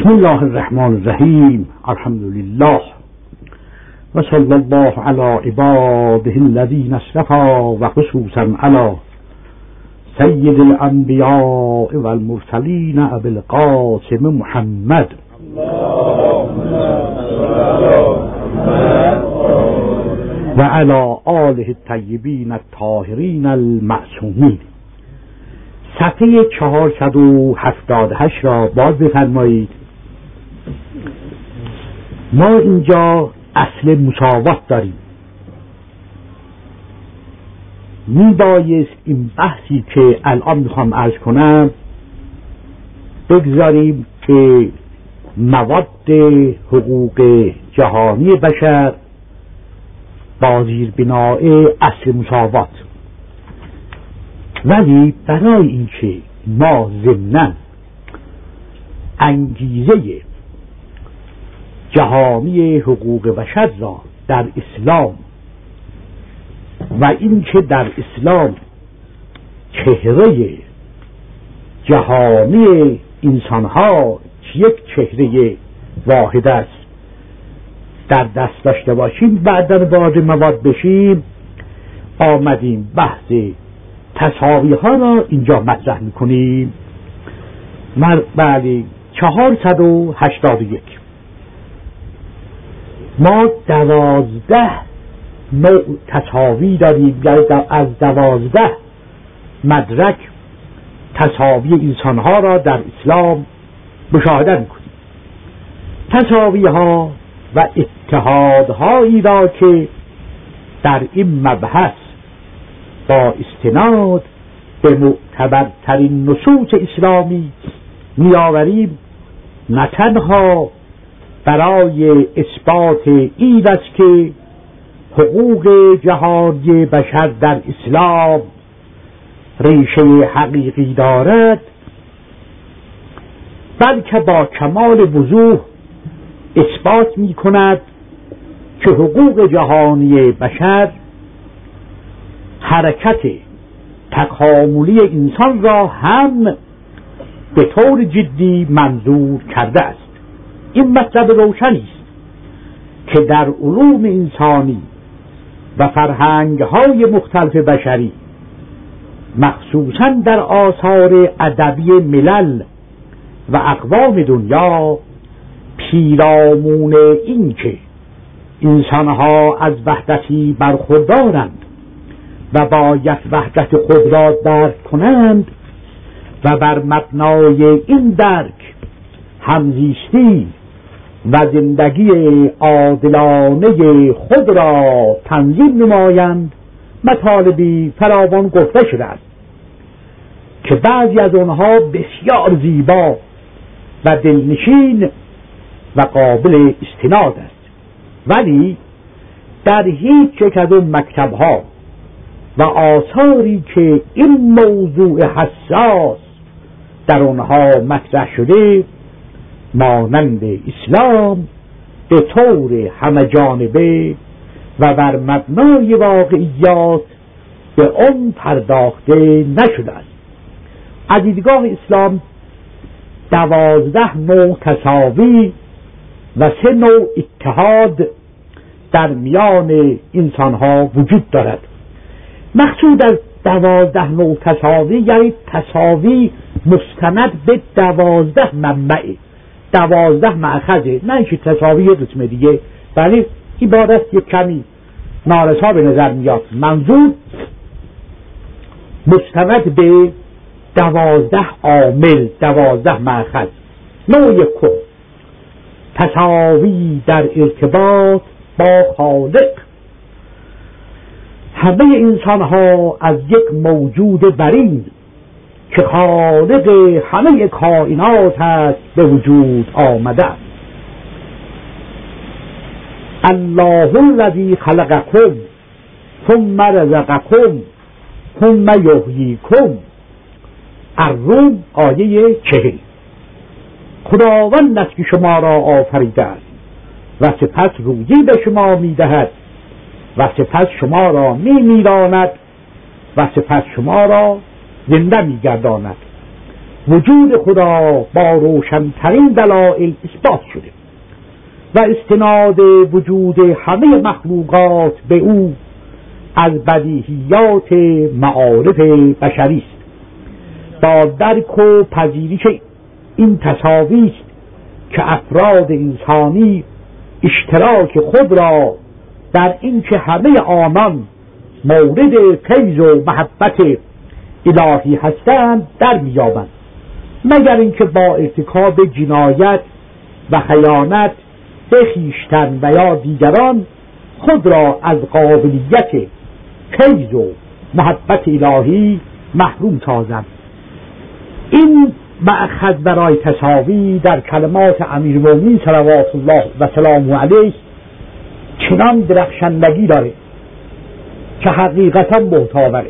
بسم الله الرحمن الرحیم. الحمد لله و صلی الله علی عباده الذین اصطفی و خصوصا علی سید الانبیاء والمرسلین ابی القاسم محمد و علی آله الطیبین الطاهرین المعصومین. صفحه 478 را باز بفرمایید. ما اینجا اصل مساوات داریم. میبایست این بحثی که الان میخوام عرض کنم بگذاریم که مواد حقوق جهانی بشر با زیربنای اصل مساوات، ولی برای اینکه ما ضمناً انگیزه جهانی حقوق بشر را در اسلام و اینکه در اسلام چهره جهانی انسانها یک چهره واحد است در دست داشته باشیم، بعداً وارد مواد بشیم، آمدیم بحث تساوی ها را اینجا مطرح میکنیم. بله 481 ما 12 نوع تساوی داریم، یعنی از 12 مدرک تساوی انسان ها را در اسلام مشاهده میکنیم. تساوی ها و اتحادهایی را که در این مبحث با استناد به معتبرترین نصوص اسلامی میآوریم، نه تنها برای اثبات این است که حقوق جهانی بشر در اسلام ریشه حقیقی دارد، بلکه با کمال وضوح اثبات می کند که حقوق جهانی بشر حرکت تکاملی انسان را هم به طور جدی منظور کرده است. این مطلب روشنی است که در علوم انسانی و فرهنگ‌های مختلف بشری، مخصوصاً در آثار ادبی ملل و اقوام دنیا، پیرامون این که انسان‌ها از وحدتی برخوردارند و باید وحدت خود را درک کنند و بر مبنای این درک همزیستی و زندگی عادلانه خود را تنظیم نمایند، مطالبی فراوان گفته شده است که بعضی از آنها بسیار زیبا و دلنشین و قابل استناد است، ولی در هیچ یک از اون مکتب‌ها و آثاری که این موضوع حساس در آنها مطرح شده، مانند اسلام به طور همه جانبه و بر مبنای واقعیات به آن پرداخته نشده است. از دیدگاه اسلام 12 نوع تساوی و 3 نوع اتحاد در میان انسانها وجود دارد. مقصود از 12 نوع تساوی یعنی تساوی مستند به 12 منبع، 12 مأخذه، نه اینکه تساوی یه قسم دیگه، ولی عبارت یک کمی نارسا به نظر میاد. منظور مستند به 12 عامل، 12 مأخذ. نوع یکم تساوی در ارتباط با خالق. همه انسان ها از یک موجود برین که خالق همه کائنات است به وجود آمده است. الله الذی خلقکم ثم رزقکم ثم یحییکم. الروم آیه 40. خداوند است که شما را آفریده است و سپس روزی به شما میدهد و سپس شما را میمیراند و سپس شما را زنده میگرداند. وجود خدا با روشنترین دلایل اثبات شده و استناد وجود همه مخلوقات به او از بدیهیات معارف بشری است. با درک و پذیرش این تصاوی است که افراد انسانی اشتراک خود را در اینکه همه آنان مورد فیض و محبت الهی هستند در می‌یابند، مگر اینکه با ارتکاب جنایت و خیانت به خویشتن و یا دیگران خود را از قابلیت فیض و محبت الهی محروم سازند. این مأخذ برای تساوی در کلمات امیرالمومنین صلوات الله و سلامه علیه چنان درخشندگی داره که حقیقتا محتاوره.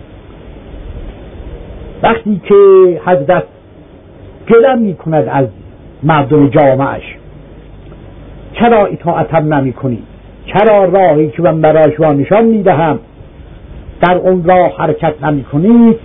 وقتی که حضرت گله می کند از مردم جامعش، چرا اطاعتم نمی کنی؟ چرا راهی که من برای شما نشان می دهم در اون راه حرکت نمی کنید؟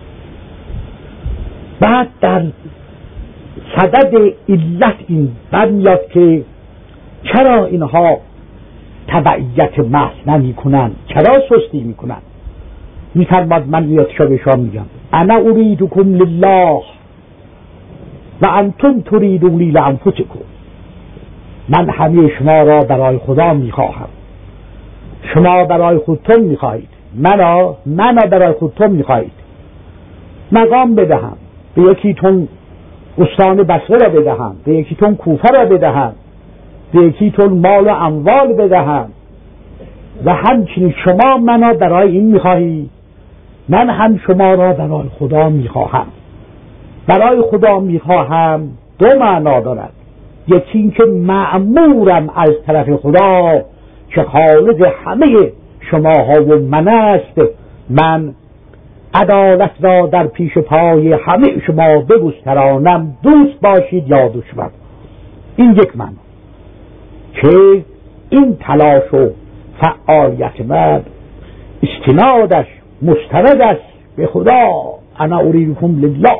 بعد در صدد علت این برمیاد که چرا اینها تبعیت محض نمی کنند، چرا سستی می کنند؟ می فرماد من ایاتشا به شما میگم انا اریدکم لله و انتم تریدونی لانفسکم. من همه شما را برای خدا میخواهم، شما برای خودتون میخواهید، منو برای خودتون میخواهید. مقام بدهم، به یکیتون استان بصره را بدهم، به یکیتون کوفه را بدهم، به یکیتون مال و اموال بدهم و همچنین شما منو برای این میخواهید، من هم شما را برای خدا میخواهم. برای خدا میخواهم دو معنا دارد. یکی این که مأمورم از طرف خدا که خالق همه شماها و من است، من عدالت را در پیش پای همه شما بگسترانم، دوست باشید یا دشمن. این یک معنا که این تلاش و فعالیت من استنادش مستند است به خدا. انا اریدکم لله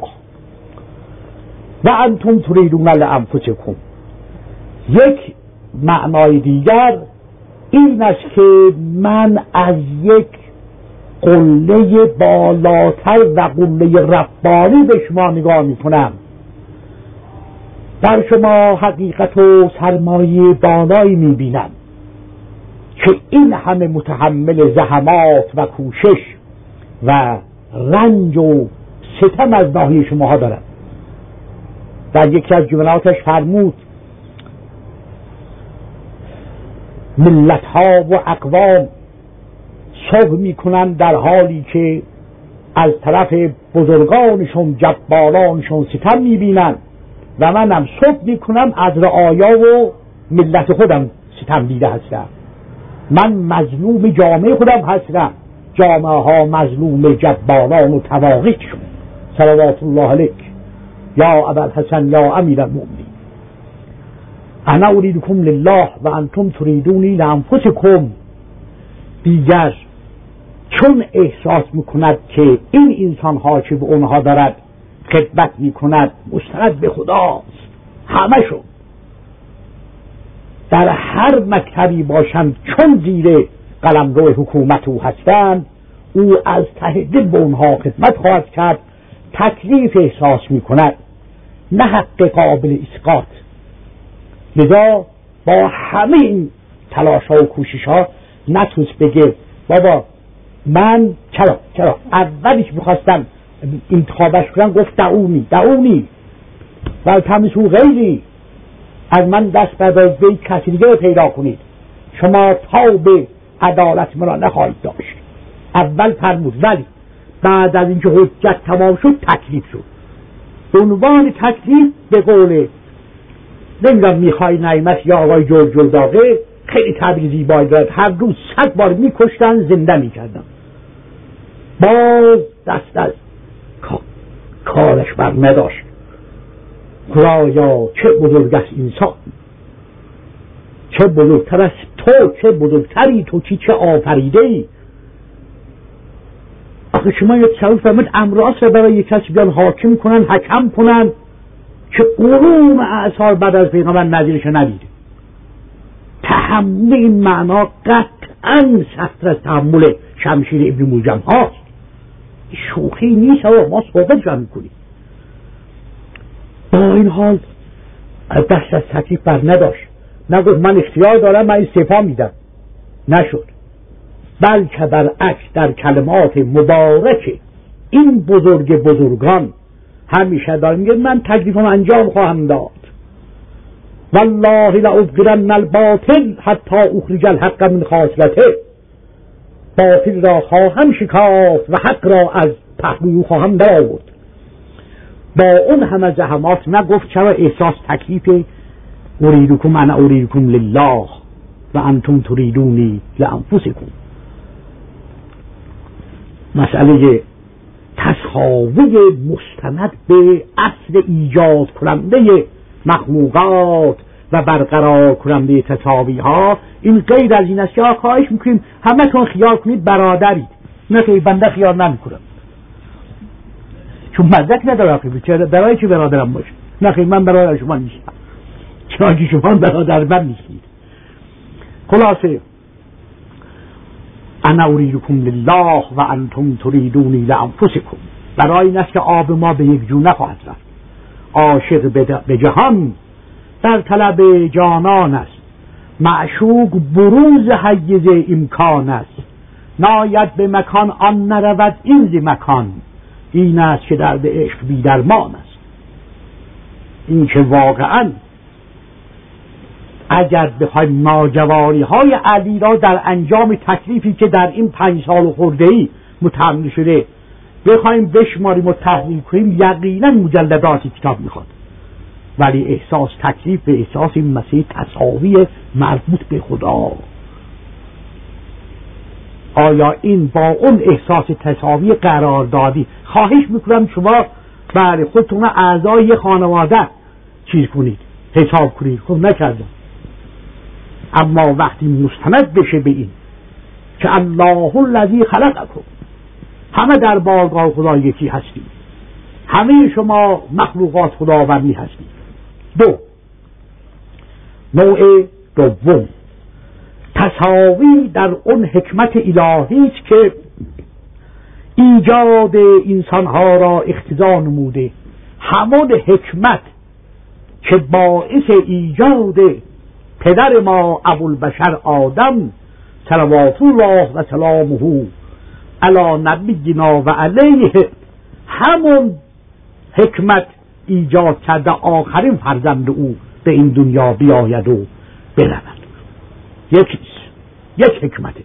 و انتم تریدون لانفسکم. یک معنای دیگر این است که من از یک قله بالاتر و قله ربانی به شما نگاه می کنم. در شما حقیقت و سرمایه بالایی می بینم که این همه متحمل زحمات و کوشش و رنج و ستم از ناحیه شماها دارد. در یکی از جملاتش فرمود ملت‌ها و اقوام صبح میکنن در حالی که از طرف بزرگانشون جبارانشون ستم میبینن و منم صبح میکنم از رعایا و ملت خودم ستم دیده هستم. من مظلوم جامعه خودم هستم، جامعه ها مظلوم جباران و طواغیتشون. صلوات الله علیک یا ابوالحسن یا امیرالمؤمنین. انا اریدکم لله و انتم تریدونی لانفسکم. دیگر چون احساس میکند که این انسان ها که به اونها دارد خدمت میکند مستند به خداست، همشون در هر مکتبی باشند چون زیر قلمرو حکومت او هستند، او از ته دل به اونها خدمت خواهد کرد. تکلیف احساس میکند، نه حق قابل اسقاط. لذا با همه این تلاش ها و کوشش ها نتونست بگه بابا من چرا اولیش میخواستم انتخابش کنم، گفت دعونی والتمسوا غیری، از من دست بردارید به کسی دیگه رو پیدا کنید، شما تا به عدالت من را نخواهید داشت. اول فرمود، ولی بعد از اینکه حجت تمام شد تکلیف شد. عنوان تکلیف به قول نمیدونم میخای نعیمت یا آقای جلداغه خیلی تعبیر زیبایی دارد. هر روز 100 بار میکشتن زنده میکردن، باز دست از کارش بر نداشت. خدایا چه بزرگ است انسان، چه بزرگتر است تو، چه بزرگتری تو، چه آفریده ای. آخه شما یه تصور فرمید امراض رو برای کسی بیان حاکم کنن، حکم کنن که قرون اعصار بعد از پیغمبر نظیرش ندیده. تحمل این معنا قطعا سخت‌تر از تحمل شمشیر ابن ملجم هاست. شوخی نیست. ما صحبت جمع کنیم. با این حال دست از تکلیف بر نداشت، نگفت من اختیار دارم من استعفا میدم، نشد. بلکه برعکس در کلمات مبارک این بزرگ بزرگان همیشه دارن میگه من تکلیفم انجام خواهم داد. والله لأبغرن الباطل حتی اخرج الحق من خاصلته. باطل را خواهم شکافت و حق را از پهلو خواهم درآورد. با اون همه زحمات نگفت چرا احساس تکلیف اریدکم انا اریدکم لله و انتم تریدونی لانفسکم. مسئله تساوی مستند به اصل ایجاد کننده مخلوقات و برقرار کننده تساوی ها این غیر از این است که خواهش میکنیم همه تون خیال کنید برادرید. نه که بنده خیال نمیکنم چون مدرک نداره برای چه برادرم باشه. نه که من برادر شما نیستم چون که شما برادر من نیستید. خلاصه انا اریدکم لله و انتم تریدونی لانفسکم. برای این است که آب ما به یک جو نخواهد رفت. عاشق به جهان در طلب جانان است، معشوق بروز حیز امکان است. ناید به مکان آن نرود این ز مکان، این است که درد عشق بی درمان است. این که واقعا اگر بخوایم ناجوانی های علی را در انجام تکلیفی که در این 5 سال خورده‌ای متحمل شده بخوایم بشماریم و تحلیل کنیم یقینا مجلداتی کتاب میخواد. ولی احساس تکلیف به احساس این مسئله تساوی مربوط به خدا، آیا این با اون احساس تساوی قراردادی خواهش میکنم شما برای خودتون اعضای خانواده چیز کنید حساب کنید. خب نکردم. اما وقتی مستند بشه به این که الله الذی خلقکم، همه در بارگاه خدا یکی هستید، همه شما مخلوقات خداوندی هستید. دو، نوع دوم تساوی در اون حکمت الهی است که ایجاد انسانها را اقتضا نموده. همون حکمت که باعث ایجاد پدر ما ابوالبشر آدم صلوات الله و سلامه علی نبینا و علیه، همون حکمت ایجاد کرده آخرین فرزند او به این دنیا بیاید و برود. یک حکمته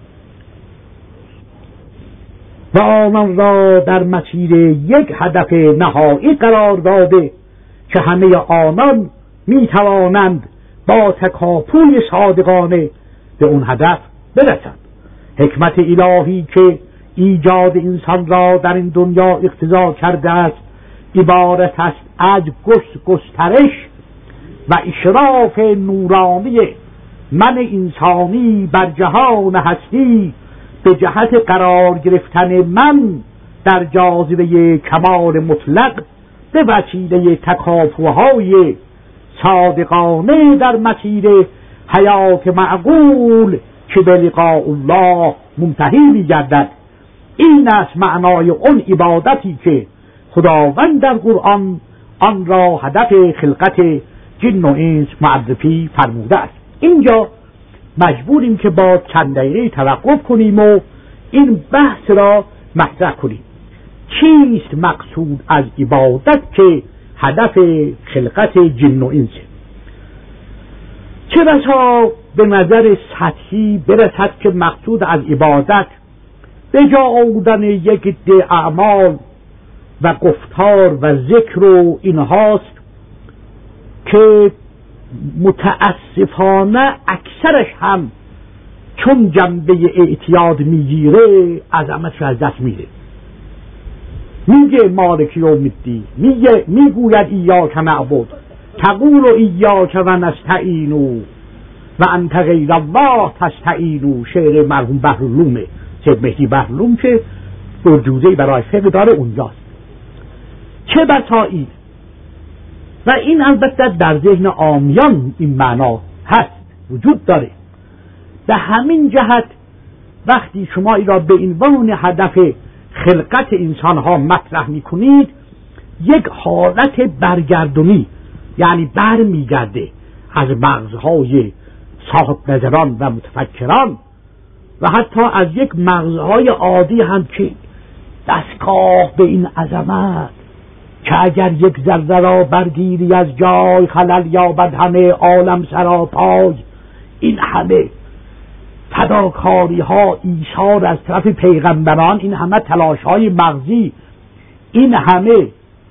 و آنان را در مسیر یک هدف نهایی قرار داده که همه آنان می توانند با تکاپوی صادقانه به اون هدف برسند. حکمت الهی که ایجاد انسان را در این دنیا اقتضا کرده است عبارت است از گسترش و اشراف نورانی من انسانی بر جهان هستی به جهت قرار گرفتن من در جاذبه کمال مطلق به وسیله تکاپوهای صادقانه در مسیر حیات معقول که به لقاء الله منتهی می‌گردد. این است معنای اون عبادتی که خداوند در قرآن آن را هدف خلقت جن و انس معرفی فرموده است. اینجا مجبوریم که با چند دقیقه توقف کنیم و این بحث را مطرح کنیم. چیست مقصود از عبادت که هدف خلقت جن و انس؟ چه بسا به نظر سطحی برسد که مقصود از عبادت به جا آوردن یک عده اعمال و گفتار و ذکر و اینهاست که متاسفانه اکثرش هم چون جنبه اعتیاد میگیره عظمتش از دست میره. میگه مالک یوم الدین، میگوید ایاک نعبد، تقول ایاک و نستعین و انت غیر الله تستعین. شعر مرحوم بحرالعلوم سید مهدی بحرالعلوم که برجوزه‌ای برای فقدار اونجاست. چه بسایی و این البته در ذهن عامیان این معنا هست، وجود داره. به همین جهت وقتی شما این را به عنوان هدف خلقت انسانها مطرح میکنید، یک حالت برگردونی، یعنی بر میگرده از مغزهای صاحب نظران و متفکران و حتی از یک مغزهای عادی هم که دستگاه به این عظمت که اگر یک ذره را برگیری از جای خلل یابد همه عالم سراپای. این همه فداکاری ها ایثار از طرف پیغمبران، این همه تلاش های مغزی، این همه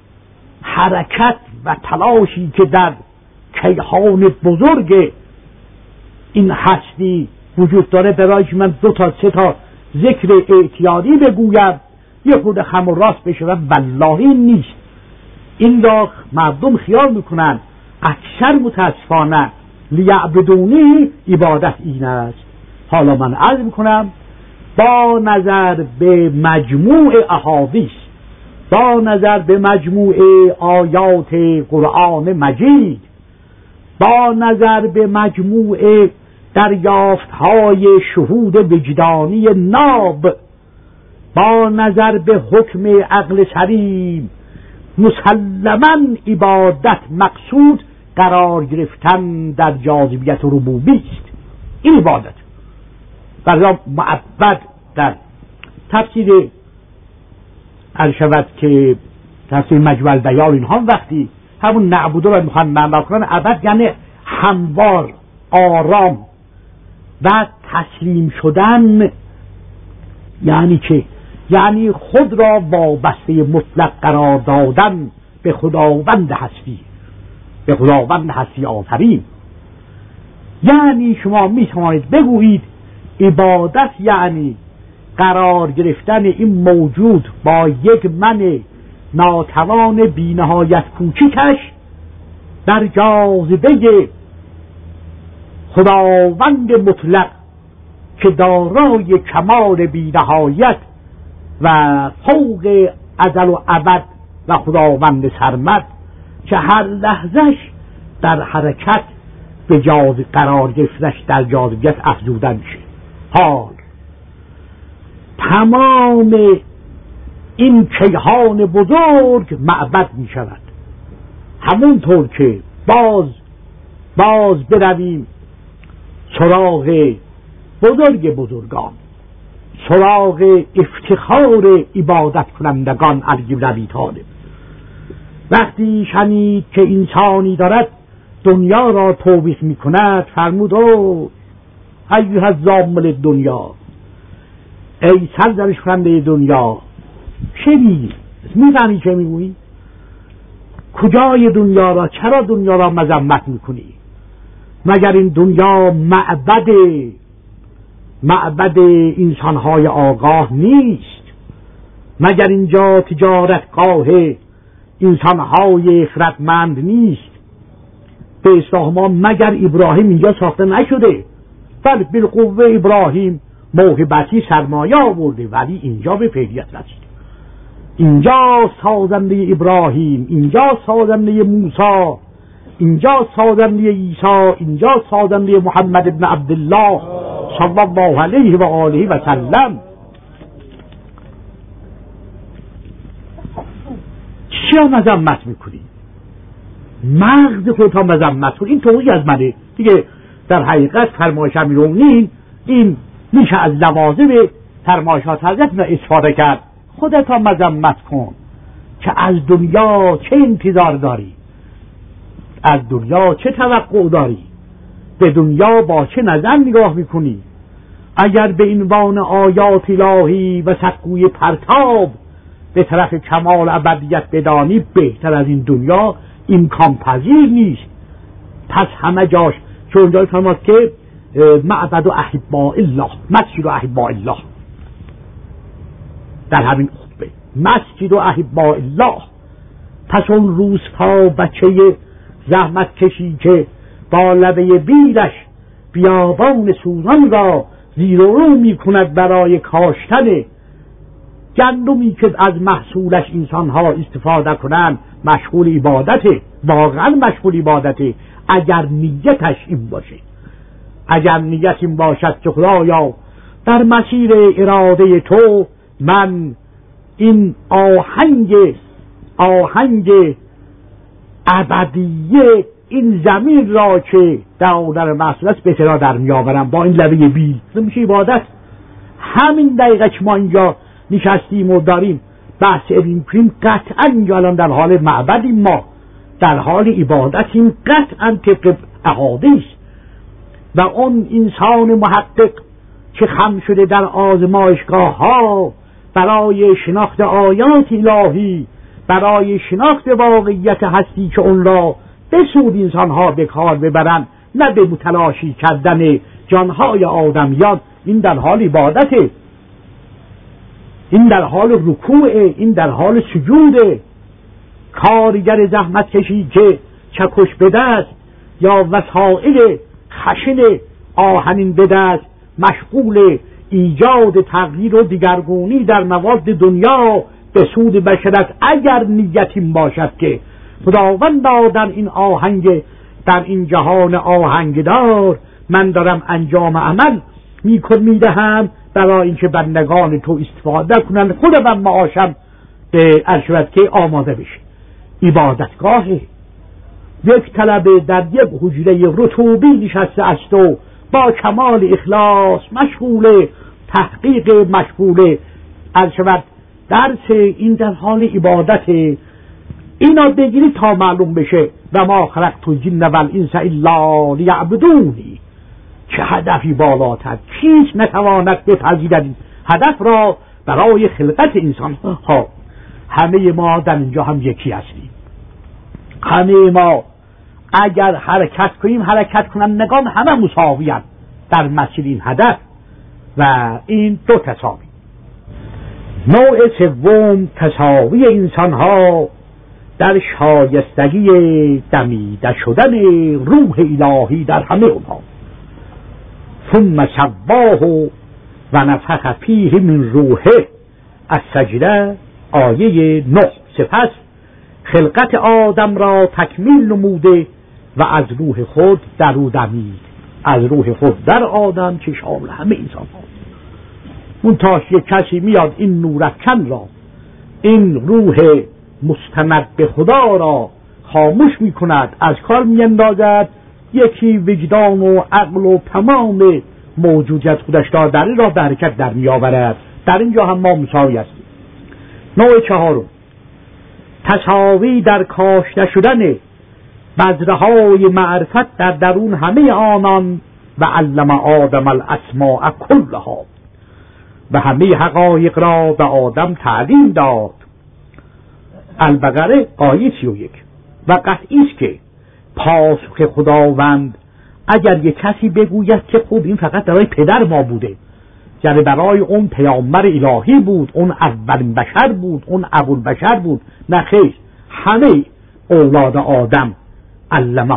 حرکت و تلاشی که در کیهان بزرگ این هستی وجود داره، برای که من 2 تا 3 تا ذکر اعتیادی بگویم یه خود خم و راست بشه و والله نیست. این را مردم خیال میکنن، اکثر متاسفانه لیعبدونی عبادت این است. حالا من عرض میکنم با نظر به مجموع احادیث، با نظر به مجموع آیات قرآن مجید، با نظر به مجموع دریافت‌های شهود وجدانی ناب، با نظر به حکم عقل سلیم، مسلماً عبادت مقصود قرار گرفتن در جاذبیت ربوبی است. این عبادت برای معبد در تفسیر شود که تفسیر مجمع البیان اینها وقتی همون نعبده و میخوان معنا کنن، عبد یعنی هموار، آرام و تسلیم شدن. یعنی چه؟ یعنی خود را وابسته مطلق قرار دادن به خداوند هستی، به خداوند هستی آفرین. یعنی شما می توانید بگویید عبادت یعنی قرار گرفتن این موجود با یک من ناتوان بی‌نهایت کوچکش در جاذبه خداوند مطلق که دارای کمال بی‌نهایت و فوق ازل و ابد و خداوند سرمد که هر لحظش در حرکت به قرار گرفتنش در جاذبیت افزوده میشه. حال تمام این کیهان بزرگ معبد می شود. همونطور که باز برویم سراغ بزرگ بزرگان، سراغ افتخار عبادت کنندگان علی بن ابی طالب. وقتی شنید که انسانی دارد دنیا را توبیخ می کند، فرمود او ایها الزامل دنیا، ای سرزنش کننده دنیا، چه میفهمی چه میگویی؟ کجای دنیا را، چرا دنیا را مذمت میکنی؟ مگر این دنیا معبد انسانهای آگاه نیست؟ مگر اینجا تجارتگاه انسانهای خردمند نیست؟ به اصطلاح ما مگر ابراهیم اینجا ساخته نشده؟ بل بالقوه ابراهیم موهبتی سرمایه آورده، ولی اینجا به فعلیت رسید. اینجا سازنده ابراهیم، اینجا سازنده موسی، اینجا سازنده عیسی، اینجا سازنده محمد ابن عبدالله صلی الله علیه و آله و سلم. چرا مذمت میکنی؟ مغز خودتا مذمت کن. این توضیح از منه دیگه. در حقیقت فرمایش امیرالمومنین این میشه از لوازم فرمایشات حضرت استفاده کرد. خودتا مذمت کن که از دنیا چه انتظار داری، از دنیا چه توقع داری، به دنیا با چه نظر نگاه میکنی. اگر به عنوان آیات الهی و سکوی پرتاب به طرف کمال ابدیت بدانی، بهتر از این دنیا امکان پذیر نیست. پس همه جاش چون جای فرماد که معبد و احباء الله، مسجد و احباء الله، در همین خطبه مسجد و احباء الله. پس اون روزها بچه زحمت کشی که با لبه بیلش بیابان سوزان را زیر و رو می کند برای کاشتن گندمی که از محصولش انسان ها استفاده کنند مشغول عبادته، واقعا مشغول عبادته، اگر نیتش این باشه. اگر نیت این باشد که خدایا در مسیر اراده تو من این آهنگ ابدیه این زمین را که در محصول است به اطلاع در میآورم با این لبه بیل، میشه عبادت. همین دقیقه که ما اینجا نشستیم و داریم بحث علم کنیم، قطعا اینجا الان در حال معبدیم، ما در حال عبادتیم، قطعا طبق احادیث. و اون انسان محقق که خم شده در آزمایشگاه ها برای شناخت آیات الهی، برای شناخت واقعیت هستی که اون را به سود انسان ها به کار ببرن، نه به متلاشی کردن جانهای آدمیان، این در حال عبادته، این در حال رکوع، این در حال سجود. کارگر زحمت کشی که چکش به دست یا وسایل خشن آهنین به دست مشغول ایجاد تغییر و دیگرگونی در مواد دنیا به سود بشرت، اگر نیتیم باشد که خداوند در این آهنگ، در این جهان آهنگدار من دارم انجام عمل میدهم برای اینکه بندگان تو استفاده کنند، خودم معاشم به ارشد که آماده بشه. عبادتگاه یک طلبه در یک حجره رطوبی نشسته است و با کمال اخلاص مشغول تحقیق، مشغول ارشد درس، این در حال عبادت. اینا بگیری تا معلوم بشه و ما خلقت الجن والانس الا لیعبدونی، چه هدفی بالاتر کیش نتواند بپذیرد هدف را برای خلقت انسان ها. همه ما در اینجا هم یکی هستیم، همه ما اگر حرکت کنیم، حرکت کنندگان همه مساوی‌اند در مسیر این هدف. و این دو تساوی. نوع سوم تساوی انسان ها در شایستگی دمیده شدن روح الهی در همه اونها. ثم سواه و نفخ فیه من روحه، از سجده آیه 9. سپس خلقت آدم را تکمیل نموده و از روح خود در او دمید، از روح خود در آدم که شامل همه انسان ها. منتاش یک کسی میاد این نورافکن را، این روح مستند به خدا را خاموش میکند، از کار میاندازد، یکی وجدان و عقل و تمام موجودیت خودش در این را به حرکت در میآورد. در اینجا هم ما مساوی هستیم. نوع چهارم تساوی در کاشته شدن بذرهای معرفت در درون همه آنان و علم آدم الاسماء کلها، و همه حقایق را به آدم تعلیم داد. البقره آیه 31. و قطعی است که پاسخ خداوند اگر یک کسی بگوید که خب این فقط برای پدر ما بوده، یعنی برای اون پیامبر الهی بود، اون اولین بشر بود، اون ابوالبشر بود، نه خیر، همه اولاد آدم علم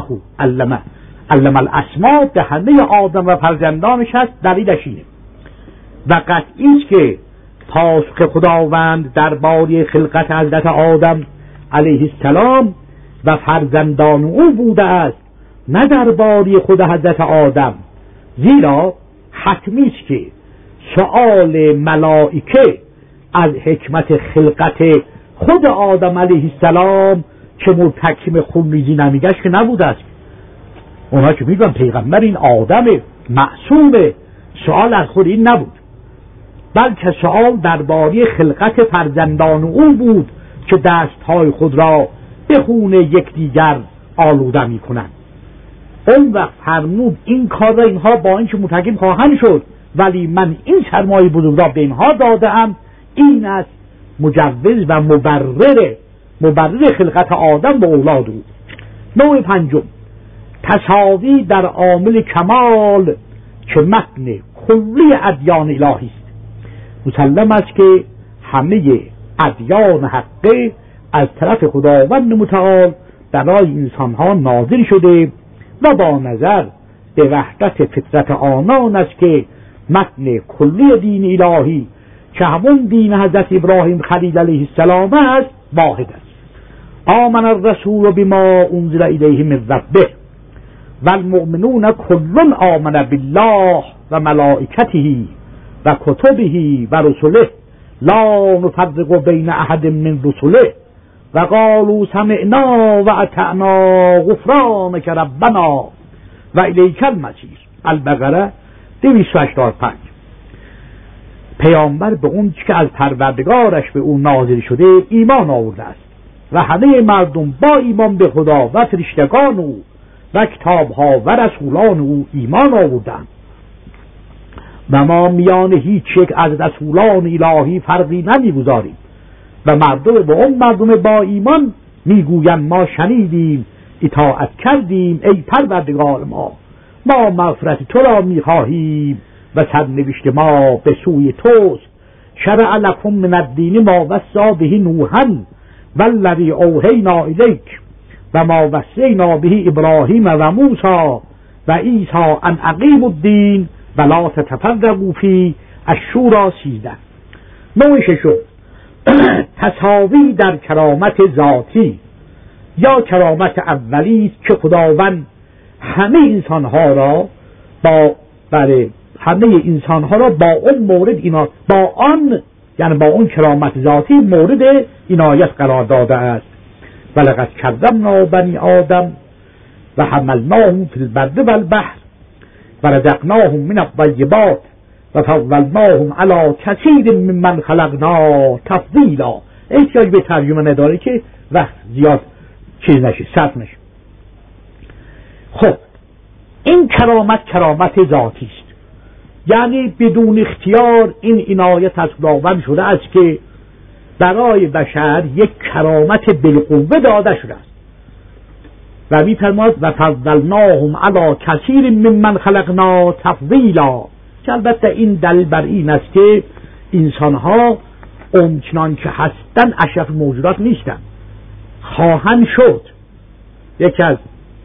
الاسماء به همه آدم و فرزندانش هست. دلیلش اینه. و قطعی است که پاسخ خداوند درباره خلقت حضرت آدم علیه السلام و فرزندان او بوده است، نه درباره خود حضرت آدم، زیرا حتمی است که سؤال ملائکه از حکمت خلقت خود آدم علیه السلام که مرتکب خونریزی نمیگشت که نبوده است. اونا که میگن پیغمبر این آدم معصومه، سؤال از خود این نبود، بلکه سؤال درباره خلقت فرزندان او بود که دستهای خود را به خون یکدیگر آلوده میکنند. اون وقت فرمود این کار را اینها با اینکه مرتکب خواهند شد، ولی من این سرمایه بزرگ را به اینها دادم، این است مجوز و مبرر خلقت آدم به اولاد او. نوع پنجم تساوی در عامل کمال که متن کلی ادیان الهی است. مسلم است که همه ادیان حقه از طرف خداوند متعال برای انسانها نازل شده و با نظر به وحدت فطرت آنان است که متن کلی دین الهی که همون دین حضرت ابراهیم خلیل علیه السلام است واحد است. آمن الرسول بما انزل الیه من ربه والمؤمنون کل آمن بالله و ملائکته و کتبه و رسله لا نفرق بین احد من رسله و قالوا سمعنا و اطعنا غفرانک ربنا و الیک المصیر. البقره 285. پیامبر به اون که از پروردگارش به اون نازل شده ایمان آورده است و همه مردم با ایمان به خدا و فرشتگان او و کتابها و رسولان او ایمان آوردند و ما میان هیچ یک از رسولان الهی فرقی نمیگذاریم و مردم به اون مردم با ایمان میگویند ما شنیدیم اطاعت کردیم ای پروردگار ما مغفرت تو را میخواهیم و سرنوشت ما به سوی توست. شرع لکم من الدین ما وصی به نوحا والذی اوحینا الیک و ما وصینا به ابراهیم و موسی و عیسی ان اقیموا الدین و لا تتفرقوا فیه. الشورى 13. نوع ششم تساوی در کرامت ذاتی یا کرامت اولی است که خداوند همه انسانها را با اون مورد اینا با آن یعنی با اون کرامت ذاتی مورد عنایت قرار داده است. ولقد کرمنا بنی آدم و حملناهم فی البر والبحر و رزقناهم من الطیبات و فضلناهم علی کثیر ممن خلقنا تفضیلا. احتیاج به ترجمه نداره که وقت زیاد چیز نشه صرف نشه. خب این کرامت ذاتی است، یعنی بدون اختیار این عنایت از خداوند شده است که برای بشر یک کرامت بالقوه داده شده است و می‌فرماید و فضلناهم علی کثیر ممن خلقنا تفضیلا، که البته این دلیل بر این است که انسان‌ها اونچنان که هستند اشرف موجودات نیستند، خواهند شد. یکی از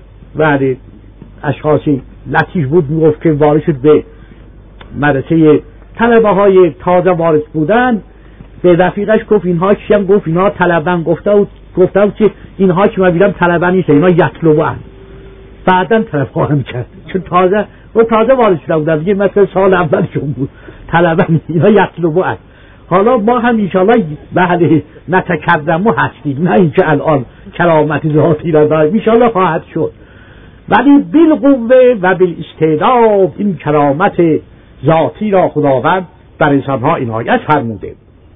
اشخاصی لطیف بود میگفت که وارد شد به مدرسه طلبه های تازه وارد بودن، به رفیقش گفت اینها چی هم؟ گفت اینها طلبن. گفته بود که اینها که من بیدم طلبه نیست، اینها یطلبه هست. بعدا طلب خواهم کرد چون تازه وارد شده بودن دیگه، مثل سال اولشون بود. طلبه اینها یطلبه هست. حالا ما هم انشاءالله بله نتکرمو هستیم، نه اینکه الان کرامت ذاتی را داریم، انشاءالله خواهد شد، ولی بالقوه و بالاستعداد این کرامت ذاتی را خداوند بر انسانها عنایت فرموده.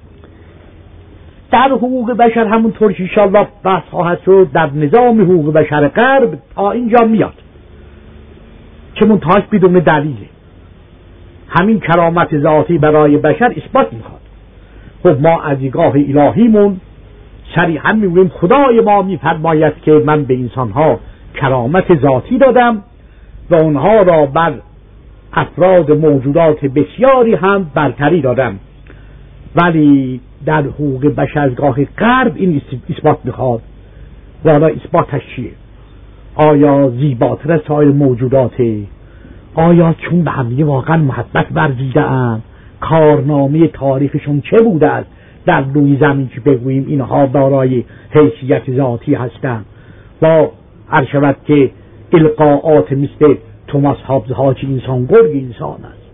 در حقوق بشر همونطور که انشاءالله بحث خواهد شد در نظام حقوق بشر غرب تا اینجا میاد که منتهاش بدون دلیله. همین کرامت ذاتی برای بشر اثبات میخواد. خب ما از دیدگاه الهیمون صریحا میگوییم خدای ما میفرماید که من به انسانها کرامت ذاتی دادم و اونها را بر افراد موجودات بسیاری هم برتری دادم، ولی در حقوق بشرگاه غرب این اثبات میخواد. و حالا اثباتش چیه؟ آیا زیباتر از سایر موجوداته؟ آیا چون به همدیگه واقعا محبت ورزیده‌اند؟ کارنامه تاریخشون چه بوده است در روی زمین که بگوییم اینها دارای حیثیت ذاتی هستند؟ و عرض شود که القاءات مثل توماس هابز ها که انسان گرگ انسان است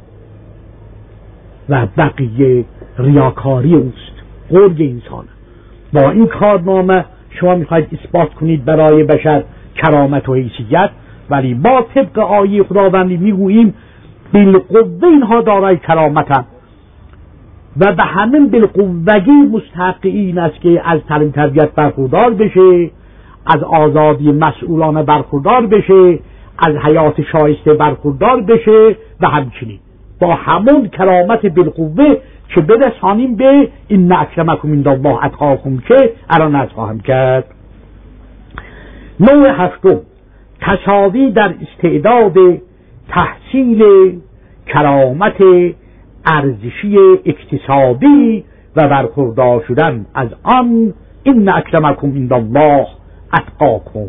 و بقیه ریاکاری اوست، گرگ انسان است. با این کارنامه شما میخواید اثبات کنید برای بشر کرامت و حیثیت، ولی ما طبق آیه خداوندی میگوییم بالقوه اینها دارای کرامتند و به همین بالقوگی مستحق این است که از تعلیم تربیت برخوردار بشه، از آزادی مسئولانه برخوردار بشه، از حیات شایسته برخوردار بشه و همچنین با همون کرامت بالقوه که برسانیم به این اکرمکم عند الله اتقاکم که الان از خواهم کرد. نوع هفتم تساوی در استعداد تحصیل کرامت ارزشی اکتسابی و برخوردار شدن از آن. این اکرمکم عند الله اتقاکم.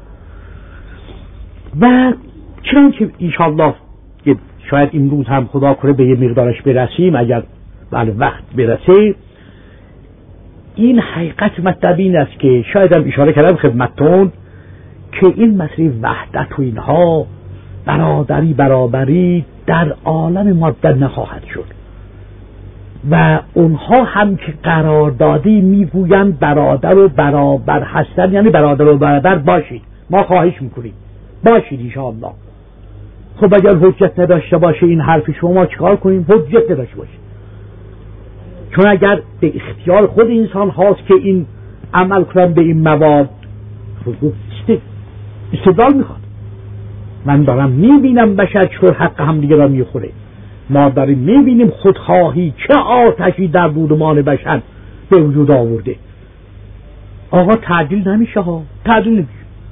و چنانچه انشاءالله شاید امروز هم خدا کنه به یه مقدارش برسیم، اگر وقت برسه، این حقیقت مطلب این است که شاید هم اشاره کردم خدمتتون که این مسئله وحدت و اینها برادری برابری در عالم ماده نخواهد شد و اونها هم که قراردادی میگویند برادر و برابر هستن، یعنی برادر و برابر باشید، ما خواهش میکنیم باشید انشاءالله. خب اگر حجت نداشته باشه این حرف شما چیکار کنیم؟ حجت نداشته باشه، چون اگر به اختیار خود انسان هاست که این عمل کنن به این مواد، استدلال میخواد. من دارم میبینم بشر چطور حق هم دیگه را میخوره، ما داریم میبینیم خودخواهی چه آتشی در بودمان بشر به وجود آورده. آقا تعدیل نمیشه ها، تعدیل نمیشه.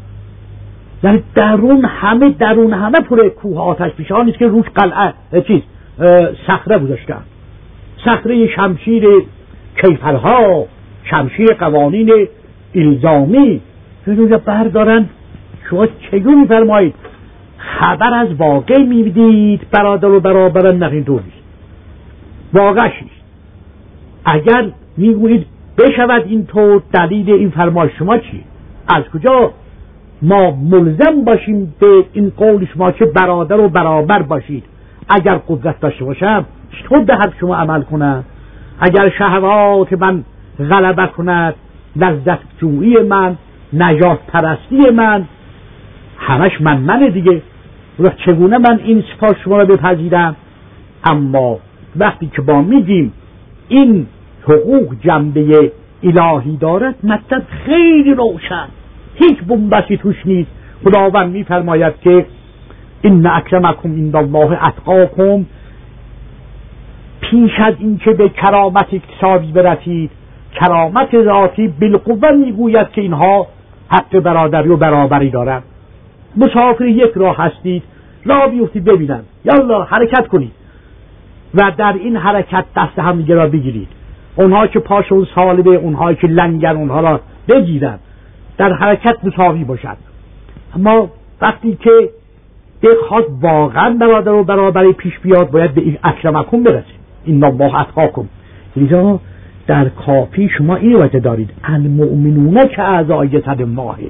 یعنی درون همه پر کوه آتش پیشه ها نیست که روش قلعه صخره گذاشتن، صخره شمشیر کیفرها، شمشیر قوانین الزامی اونجا بردارن. شما چگونه میفرمایید خبر از واقع میدید برادر و برابرن؟ نه اینطور نیست، واقعش نیست. اگر میگویید بشود اینطور، دلیل این فرمایش شما چیه؟ از کجا ما ملزم باشیم به این قول شما که برادر و برابر باشید؟ اگر قدرت داشته باشم چطور به حرف شما عمل کنم؟ اگر شهوات من غلبه کند، لذت جویی من، نجات پرستی من، همش من دیگه، چگونه من این صفات شما را بپذیرم؟ اما وقتی که با میگیم این حقوق جنبه الهی دارد، مطلب خیلی روشن، هیچ بنبستی توش نیست. خداوند میفرماید که ان اکرمکم عند الله اتقاکم، پیش از این که به کرامت اکتسابی برسید، کرامت ذاتی بالقوه میگوید که اینها حق برادری و برابری دارند. مسافر یک راه هستید، راه بیفتید ببینن، یالا حرکت کنید و در این حرکت دست همدیگه را بگیرید. اونها که پاشون سالبه، اونها که لنگر، اونها را بگیرن، در حرکت مساوی باشد. اما وقتی که بخواد واقعا برادر و برابری پیش بیاد، باید به این اکرمکم برسه، این الله اتقاکم. لذا در کافی شما این وجه دارید المؤمنون که اعضای جسد واحد،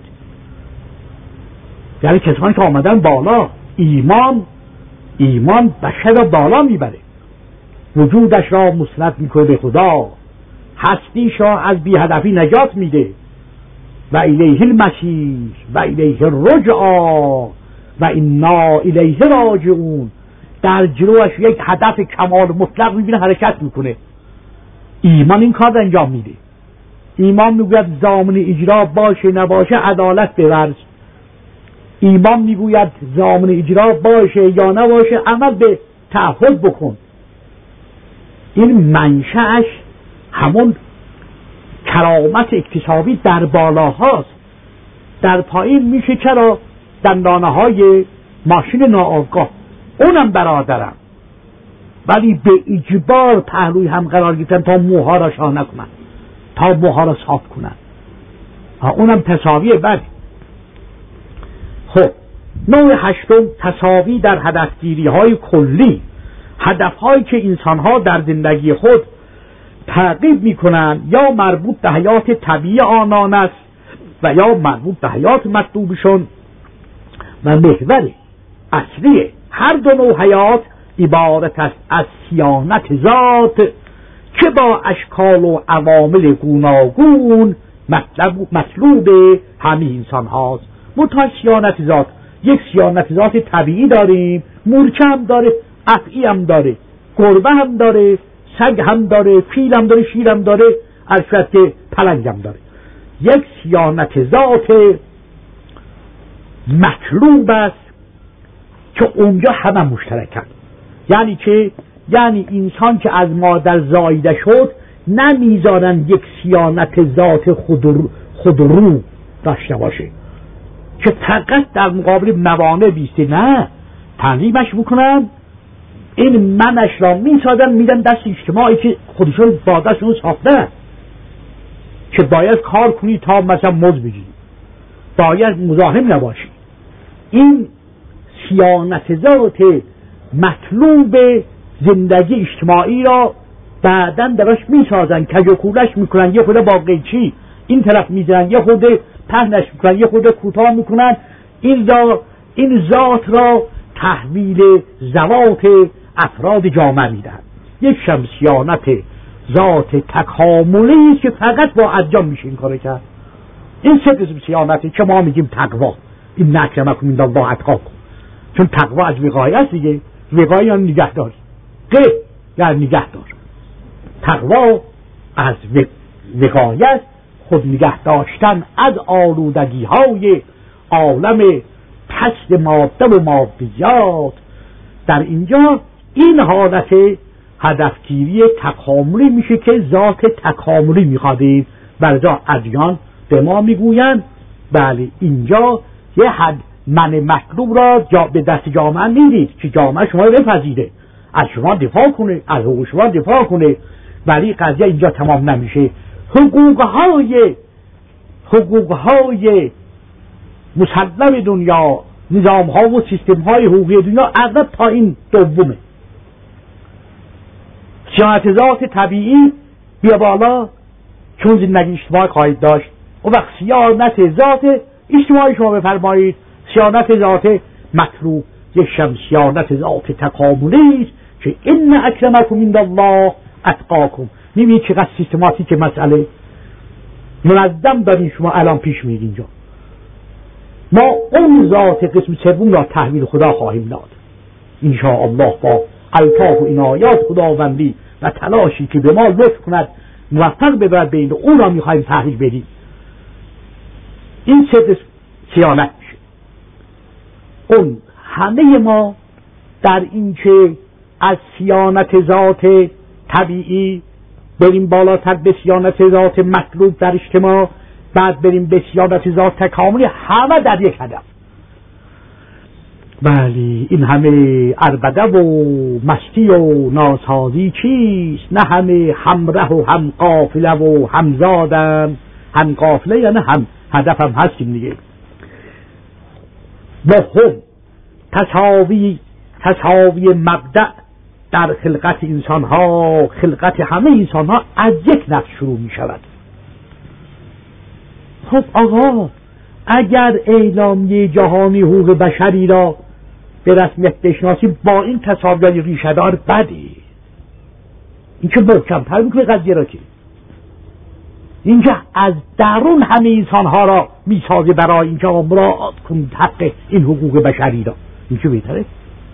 یعنی کسانی که آمدن بالا. ایمان بشر را بالا میبره، وجودش را مسند میکنه به خدا، هستیش را از بی هدفی نجات میده. و الیه المصیر و الیه الرجعا و انا الیه راجعون. در جلوش یک هدف کمال مطلق میبینه، حرکت میکنه. ایمان این کار انجام میده. ایمان میگوید ضامن اجرا باشه نباشه عدالت بورز. ایمان میگوید ضامن اجرا باشه یا نباشه عمل به تعهد بکن. این منشأش همون کرامت اکتسابی در بالاهاست. در پایین میشه چرا دندانه های ماشین ناآگاه، اونم برادرم، ولی به اجبار پهلوی هم قرار گرفتن تا موها را شاه نکنن، تا موها را صاف کنن. اونم تساویه. بله. خب نوع هشتم، تساوی در هدفگیری های کلی، هدف هایی که انسان ها در زندگی خود تعقیب میکنن، یا مربوط به حیات طبیعی آنان است و یا مربوط به حیات مطلوبشون. و محور اصلی هر دو نوع حیات عبارت است از صیانت ذات که با اشکال و عوامل گوناگون مطلوب همه انسان هاست. منتها صیانت ذات، یک صیانت ذات طبیعی داریم، مورچه هم داره، افعی هم داره، گربه هم داره، سگ هم داره، فیل هم داره، شیر هم داره، البته که پلنگ هم داره. یک صیانت ذات مطلوب است که اونجا همه مشترکن. یعنی انسان که از مادر زایده شد نمیذارن یک صیانت ذات خودرو داشته باشه که فقط در مقابل موانع بیسته، نه، تنظیمش بکنن، این منش را میسازن میدن دست اجتماعی که خودشون با دستشون ساختن که باید کار کنی تا مثلا مزد بگیری، باید مزاحم نباشی. این صیانت ذات مطلوب زندگی اجتماعی را بعداً دراش میسازن، کج و کولش میکنن، یه خورده با قیچی این طرف میزنن، یه خورده پهنش میکنن، یه خورده کوتاه میکنن. این ذات را تحویل ذوات افراد جامعه میدن. یک شمسیانت ذات تکاملی است که فقط با ادیان میشه این کارو کرد. این سه قسم سیانته که ما میگیم تقوا. این اکرمکم عند الله اتقاکم، چون تقوا از وقایه است دیگه. وقایه یعنی نگهدار، یعنی نگهدار. تقوا از وقایه است، خود نگه داشتن از آلودگی های عالم پست ماده و مادیات. در اینجا این حالت هدفگیری تکاملی میشه که ذات تکاملی میخوادید. برای ادیان به ما میگویند بله اینجا یه حد من مطلوب را به دست جامعه میدید که جامعه شما رو بپذیره، از شما دفاع کنه، از حقوق شما دفاع کنه. ولی قضیه اینجا تمام نمیشه. حقوقهای مسلم دنیا، نظام ها و سیستم های حقوقی دنیا اغلب تا این دومه. صیانت ذات طبیعی بیا بالا، چون زندگی اجتماعی خواهید داشت. و وقت صیانت ذات اجتماعی شما بفرمایید، صیانت ذات مطلوب یک صیانت ذات تکاملی است که ان اکرمکم عند الله اتقاکم. میبینید چقدر سیستماتیک مسئله منظم دارین شما الان پیش میرید. اینجا ما اون ذات قسم سوم را تحویل خدا خواهیم داد ان شاء الله، با الطاف و عنایات خداوندی و تلاشی که به ما لطف کند موفق ببرد به این، اون را میخواهیم تحویل بدیم. این سه قسم صیانت میشه. اون همه ما در این که از صیانت ذات طبیعی بریم بالاتر به صیانت ذات مطلوب در اجتماع، بعد بریم به صیانت ذات تکاملی، همه در یک هدف. ولی این همه عربده و مستی و ناسازی چیست؟ نه همه همره و هم قافله و هم زادن. هم قافله یعنی هم هدف هم هستیم دیگه. مهم تساوی مبدأ در خلقت انسان ها، خلقت همه انسان ها از یک نفس شروع می شود. خب آقا اگر اعلامیه جهانی حقوق بشری را به رسمیت بشناسیم، با این تساوی ریشه دار بده. این که محکم‌تر میکنه قضیه را، که اینجا از درون همه انسان ها را میسازه برای اینجا مراعات کنید حق این حقوق بشری را. این که بهتره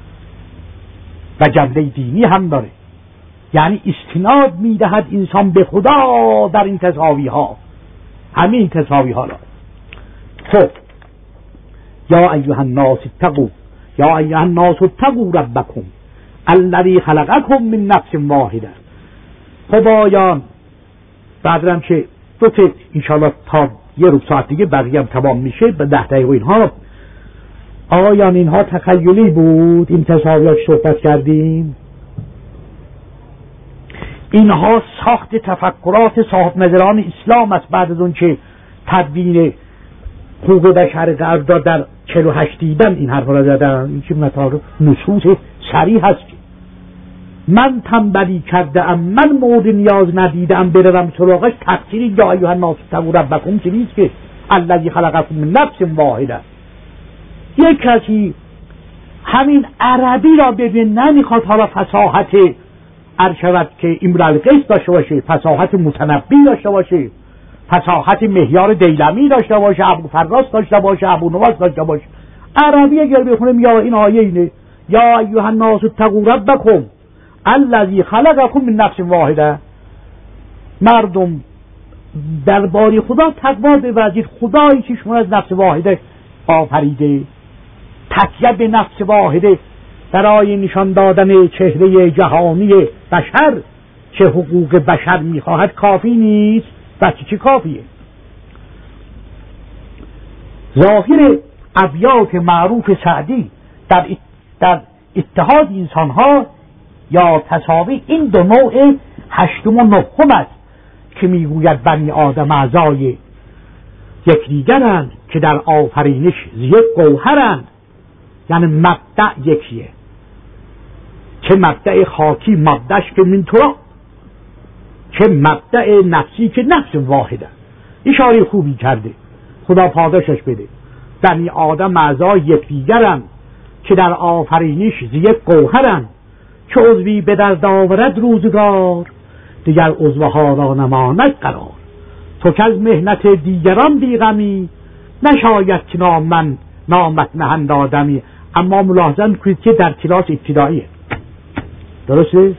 و جنبه دینی هم داره، یعنی استناد میدهد انسان به خدا در این تساوی ها، همه این تساوی ها را. خب یا ایها الناس اتقوا ربکم الذی خلقکم من نفس واحده. خب آیان بعدم که دو تا انشاءالله تا یه ربع ساعت دیگه بقیه هم تمام میشه به 10 دقیقه اینها. آیان اینها تخیلی بود، این تساویات صحبت کردیم، اینها ساخت تفکرات صاحب نظران اسلام است بعد از اون که تدوین حقوق بشر قرارداد در 48 دیدن این حرف را زدن. این که مطالب نصوص صریح هست که من تنبلی کردم، من مورد نیاز ندیدم بروم سراغش. تقصیری یا ایها الناس اتقوا ربکم که نیست که الذی خلقکم من نفس واحده. یک کسی همین عربی را ببین نمیخواد حالا فصاحت ارشود که امرالقیس داشته باشه، فصاحت متنبی داشته باشه، فصاحت مهیار دیلمی داشته باشه، ابو فراس داشته باشه، ابو نواس داشته باشه. عربی اگر بخونیم یا این آیه اینه یا ایها الناس اتقوا ربکم الذی خلقکم من نفس واحده. مردم درباره خدا تقوا بورزید. خدایی که شما از نفس واحده آفریده، تکیه به نفس واحده برای نشان دادن چهره جهانی بشر چه حقوق بشر میخواهد کافی نیست. بچه چی کافیه؟ ظاهر ابیات معروف سعدی در اتحاد انسان ها یا تساوی این دو نوع هشتم و نهم است که میگوید بنی آدم اعضای یکدیگرند که در آفرینش یک گوهرند. یعنی مبدأ یکیه، چه مبدأ خاکی مبدأش که من تراب چه مبدأ نفسی که نفس واحده. اشاره خوبی کرده، خدا پاداشش بده. بنی آدم اعضای یکدیگرند که در آفرینش ز یک گوهرند. چه عضوی به درد آورد روزگار، دیگر عضوها را نماند قرار. تو که از مهنت دیگران بیغمی، نشاید که نامت نهند آدمی. اما ملاحظه کنید که در کلاس ابتداییه، درسته؟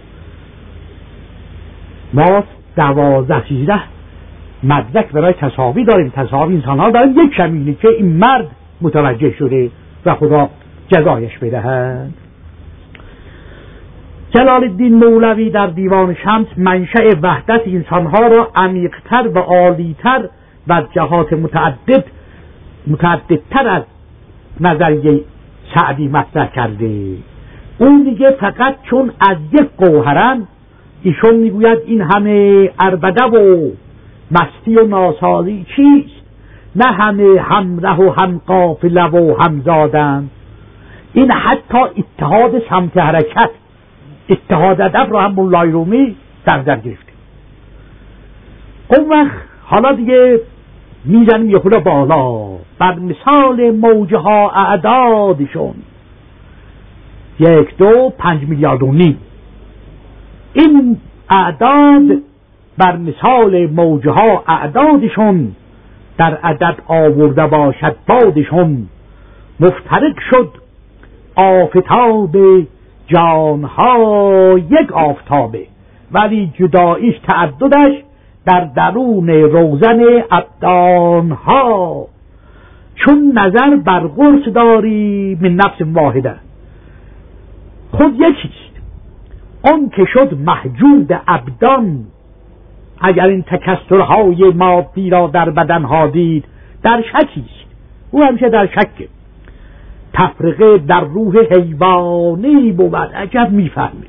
ما 12-13 مدرک برای تساوی داریم. تساوی انسان ها داریم. یک کمینی که این مرد متوجه شده و خدا جزایش بدهد. جلال الدین مولوی در دیوان شمس منشأ وحدت انسانها را عمیق‌تر و عالی‌تر و از جهات متعددتر از نظریه سعدی مطرح کرده. اون دیگه فقط چون از یک گوهرن، ایشون میگوید این همه عربده و مستی و ناسازی چیست؟ نه همه همره و هم قافله و هم زادن. این حتی اتحاد سمت حرکت، اتحاد ادب را هم مولای رومی در گرفته. اون وقت حالا دیگه میزنیم یه خود بالا. بر مثال موجه ها اعدادشون 1، 2، 5 میلیارد و نیم. این اعداد بر مثال موجه ها اعدادشون، در عدد آورده باشد بادشون. مفترق شد آفتاب جانها یک آفتابه، ولی جداییش تعددش در درون روزن ابدانها. چون نظر بر قرص داری من نفس واحده، خود یکیست اون که شد محجود ابدان. اگر این تکثرهای مادی را در بدنها دید، در شکیست. او همیشه در شکه. تفرقه در روح حیوانی بود. عجب میفهمه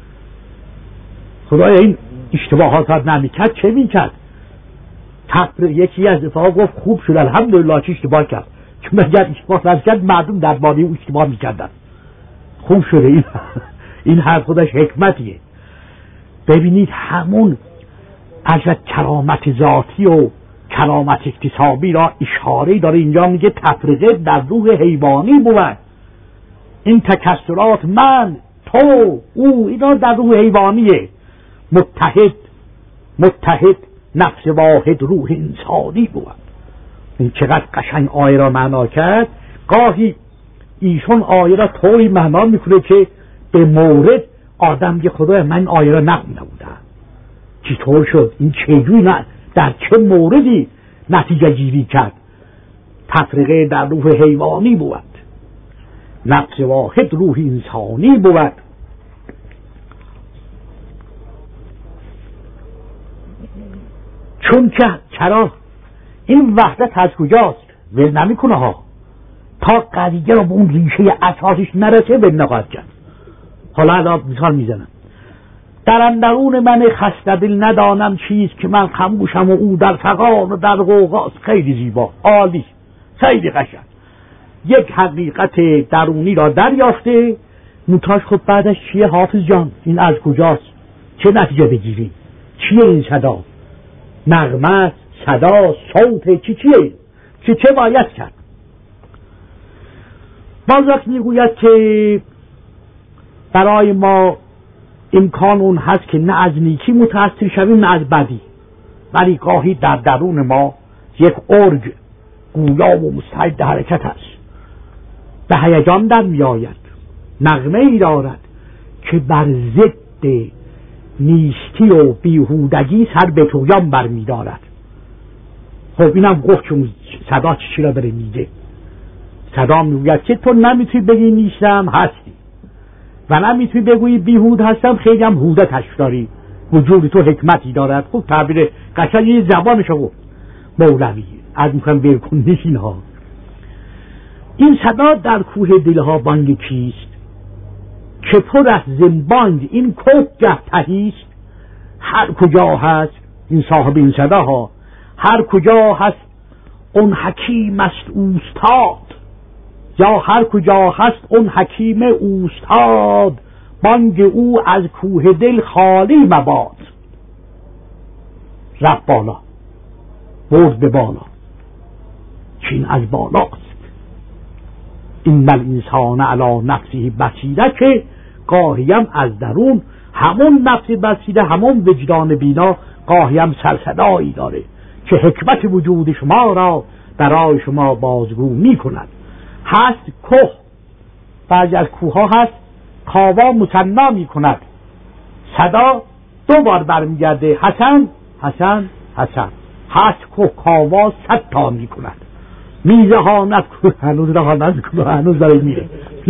خدایا این اشتباهات را نمیکرد چه میکرد؟ یکی از اتفاقا گفت خوب شد الحمدلله چه اشتباه کرد، چون اگر اشتباه کرد مردم در بانی او اشتباه میکردن. خوب شده این حرف خودش حکمتیه. ببینید همون از کرامت ذاتی و کرامت اکتسابی را اشاره داره اینجا، میگه تفرقه در روح حیوانی بود. این تکثرات من، تو، او، اینا در روح حیوانیه. متحد نفس واحد روح انسانی بود. این چقدر قشنگ آیه را معنا کرد. گاهی ایشون آیه را طوری معنا میکنه که به مورد آدم یه خدای من آیه را نخونده بودم، چطور شد این چجوری در چه موردی نتیجه گیری کرد. تفرقه در روح حیوانی بود، نفس واحد روح انسانی بود. چون که چرا این وحدت از کجاست؟ ول نمیکنه ها تا قضیه رو به اون ریشه اساسش نرسه ول نخواهد کرد. حالا الان مثال میزنم. در اندرون من خسته دل ندانم چیست، که من خموشم و او در فغان و در غوغاست. خیلی زیبا، عالی، خیلی قشنگ. یک حقیقت درونی را دریافته. منتاش خب بعدش چیه حافظ جان؟ این از کجاست؟ چه نتیجه بگیریم؟ چیه این صدا؟ نغمه، صدا، صوت، چیه؟ چه باید کرد؟ باز وقت میگوید که برای ما امکان اون هست که نه از نیکی متأثر شویم نه از بدی، ولی گاهی در درون ما یک ارگ گویا و مستعد حرکت است، به هیجان در می آید، نغمه ای دارد که بر ضد نیستی و بیهودگی سر به تویان بر می دارد. خب اینم گفت چون صدا چی را بره میگه. صدا میگوید که تو نمیتونی بگی نیستم، هستی، و نمیتونی بگویی بیهود هستم، خیلی هم هودتش داری، وجود تو حکمتی دارد. خب تعبیر قشنگ زبانشو گفت مولوی. از میکنم برکن نشین ها. این صدا در کوه دلها بانگ کیست، که پر از زنبانگ این کوه جهتهیست. هر کجا هست این صاحب این صدا ها، هر کجا هست اون حکیم است اوستاد، یا هر کجا هست اون حکیم اوستاد، بانگ او از کوه دل خالی مباد. رفت بالا، برد به بالا. چین از بالاست. این الانسان علی نفسه بصیره، که گاهیم از درون همون نفس بصیره، همون وجدان بینا گاهیم سرصدایی داره که حکمت وجود شما را برای شما بازگو می کند. هست کوه، بعضی از کوه ها هست کاوا مثنا می کند، صدا دو بار برمیگرده حسن حسن حسن. هست کوه کاوا 100 تا می کند. میزهاند کوه، هنوز رهاند کوه، هنوز داره میره.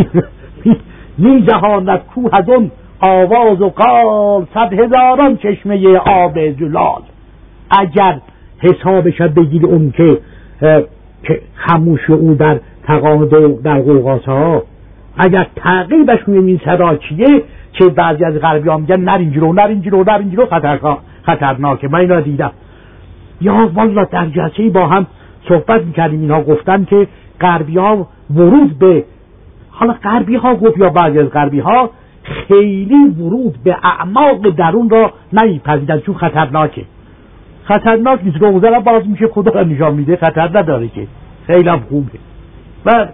میزهاند کوه از اون آواز و قال، 100,000 چشمه آب زلال. اگر حسابش بگیر اون که خموش او در تقام در قوقاسا، اگر تعقیبش میگیم این صدا چیه، که بعضی از غربی ها میگن نرین جلو خطرناکه. من اینا دیدم. یا والا در جلسه‌ای با هم صحبت میکردیم، اینا گفتن که غربی ها ورود به، حالا غربی ها گفت یا بعضی از غربی ها، خیلی ورود به اعماق درون را نمیپذیرند چون خطرناک نیست. روزه را باز میشه، خدا را نشان میده، خطر نداره که، خیلی هم خوبه. و